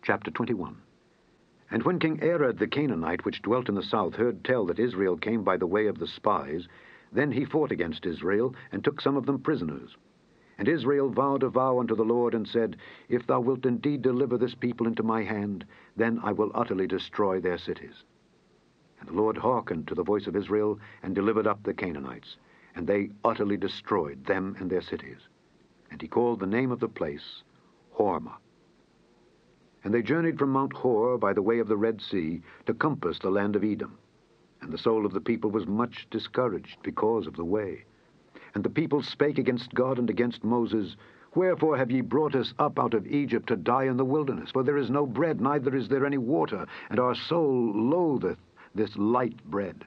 Chapter 21. And when King Arad the Canaanite, which dwelt in the south, heard tell that Israel came by the way of the spies, then he fought against Israel, and took some of them prisoners. And Israel vowed a vow unto the Lord, and said, If thou wilt indeed deliver this people into my hand, then I will utterly destroy their cities. And the Lord hearkened to the voice of Israel, and delivered up the Canaanites, and they utterly destroyed them and their cities. And he called the name of the place Hormah. And they journeyed from Mount Hor by the way of the Red Sea to compass the land of Edom. And the soul of the people was much discouraged because of the way. And the people spake against God and against Moses, Wherefore have ye brought us up out of Egypt to die in the wilderness? For there is no bread, neither is there any water, and our soul loatheth this light bread.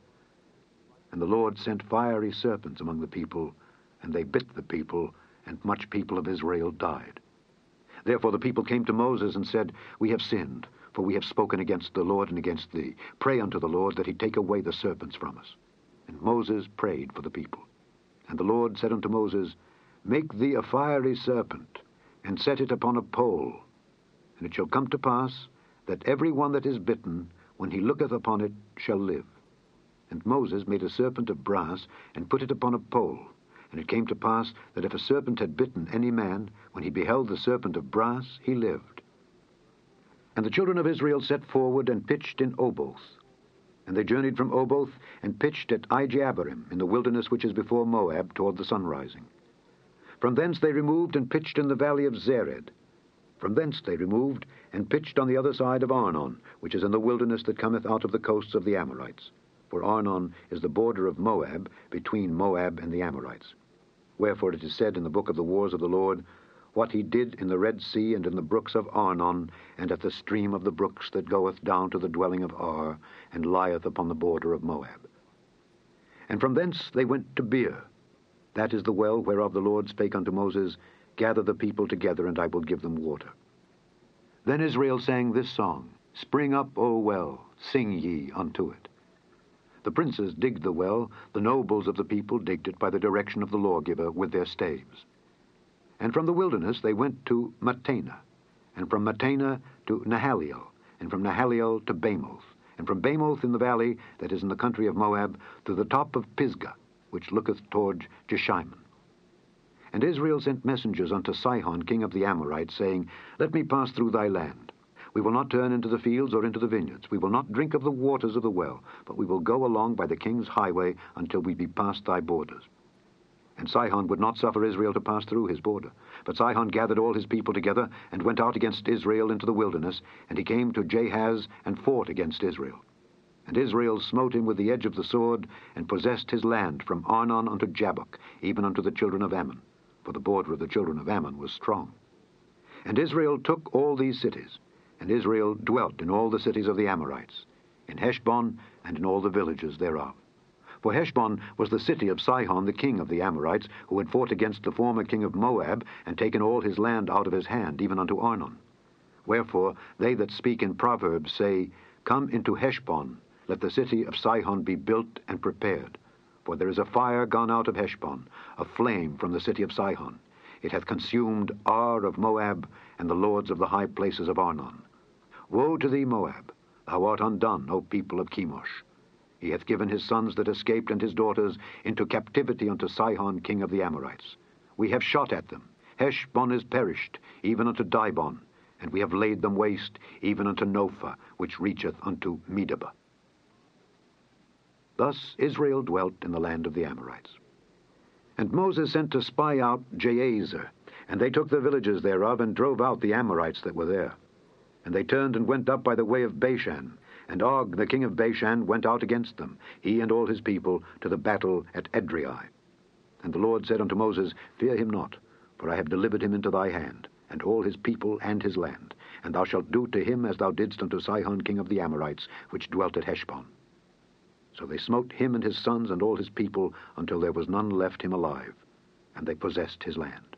And the Lord sent fiery serpents among the people, and they bit the people, and much people of Israel died. Therefore the people came to Moses and said, We have sinned, for we have spoken against the Lord and against thee. Pray unto the Lord that he take away the serpents from us. And Moses prayed for the people. And the Lord said unto Moses, Make thee a fiery serpent, and set it upon a pole. And it shall come to pass, that every one that is bitten, when he looketh upon it, shall live. And Moses made a serpent of brass, and put it upon a pole. And it came to pass, that if a serpent had bitten any man, when he beheld the serpent of brass, he lived. And the children of Israel set forward, and pitched in Oboth. And they journeyed from Oboth, and pitched at Ijeabarim, in the wilderness which is before Moab, toward the sunrising. From thence they removed, and pitched in the valley of Zered. From thence they removed, and pitched on the other side of Arnon, which is in the wilderness that cometh out of the coasts of the Amorites. For Arnon is the border of Moab, between Moab and the Amorites. Wherefore it is said in the book of the wars of the Lord, What he did in the Red Sea, and in the brooks of Arnon, and at the stream of the brooks that goeth down to the dwelling of Ar, and lieth upon the border of Moab. And from thence they went to Beer. That is the well whereof the Lord spake unto Moses, Gather the people together, and I will give them water. Then Israel sang this song, Spring up, O well, sing ye unto it. The princes digged the well, the nobles of the people digged it by the direction of the lawgiver with their staves. And from the wilderness they went to Mattanah, and from Mattanah to Nahaliel, and from Nahaliel to Bamoth, and from Bamoth in the valley that is in the country of Moab, to the top of Pisgah, which looketh toward Jeshimon. And Israel sent messengers unto Sihon king of the Amorites, saying, Let me pass through thy land. We will not turn into the fields or into the vineyards. We will not drink of the waters of the well, but we will go along by the king's highway until we be past thy borders. And Sihon would not suffer Israel to pass through his border. But Sihon gathered all his people together, and went out against Israel into the wilderness, and he came to Jahaz, and fought against Israel. And Israel smote him with the edge of the sword, and possessed his land from Arnon unto Jabbok, even unto the children of Ammon, for the border of the children of Ammon was strong. And Israel took all these cities, and Israel dwelt in all the cities of the Amorites, in Heshbon, and in all the villages thereof. For Heshbon was the city of Sihon the king of the Amorites, who had fought against the former king of Moab, and taken all his land out of his hand, even unto Arnon. Wherefore they that speak in Proverbs say, Come into Heshbon, let the city of Sihon be built and prepared. For there is a fire gone out of Heshbon, a flame from the city of Sihon. It hath consumed Ar of Moab, and the lords of the high places of Arnon. Woe to thee, Moab! Thou art undone, O people of Chemosh. He hath given his sons that escaped and his daughters into captivity unto Sihon king of the Amorites. We have shot at them. Heshbon is perished, even unto Dibon, and we have laid them waste, even unto Nophah, which reacheth unto Medeba. Thus Israel dwelt in the land of the Amorites. And Moses sent to spy out Jahazer, and they took the villages thereof, and drove out the Amorites that were there. And they turned and went up by the way of Bashan, and Og the king of Bashan went out against them, he and all his people, to the battle at Edrei. And the Lord said unto Moses, Fear him not, for I have delivered him into thy hand, and all his people and his land, and thou shalt do to him as thou didst unto Sihon king of the Amorites, which dwelt at Heshbon. So they smote him and his sons and all his people, until there was none left him alive, and they possessed his land.